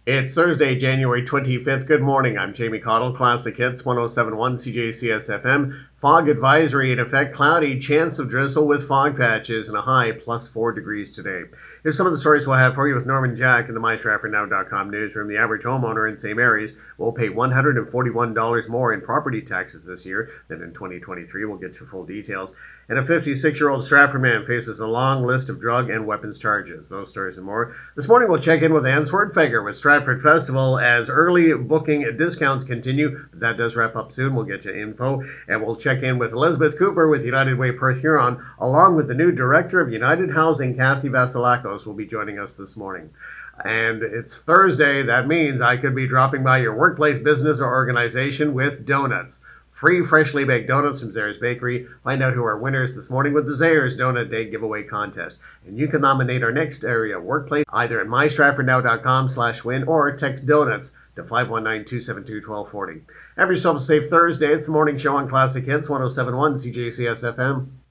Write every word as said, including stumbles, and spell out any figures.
It's Thursday, January twenty-fifth. Good morning. I'm Jamie Cottle, Classic Hits one oh seven point one C J C S F M. Fog advisory in effect, cloudy, chance of drizzle with fog patches, and a high plus four degrees today. Here's some of the stories we'll have for you with Norman Jack in the my stratford now dot com newsroom. The average homeowner in Saint Mary's will pay one hundred forty-one dollars more in property taxes this year than in twenty twenty-three. We'll get to full details. And a fifty-six-year-old Stratford man faces a long list of drug and weapons charges. Those stories and more. This morning we'll check in with Anne Swartfeger with Stratford Festival as early booking discounts continue. But that does wrap up soon. We'll get you info. And we'll check in with Elizabeth Cooper with United Way Perth Huron, along with the new Director of United Housing, Kathy Vasilakos, will be joining us this morning. And it's Thursday. That means I could be dropping by your workplace, business, or organization with donuts. Free freshly baked donuts from Zayre's Bakery. Find out who are winners this morning with the Zayre's Donut Day giveaway contest. And you can nominate our next area workplace either at my stratford now dot com slash win or text donuts to five one nine, two seven two, one two four zero. Have yourself a safe Thursday. It's the morning show on Classic Hits one oh seven point one C J C S F M.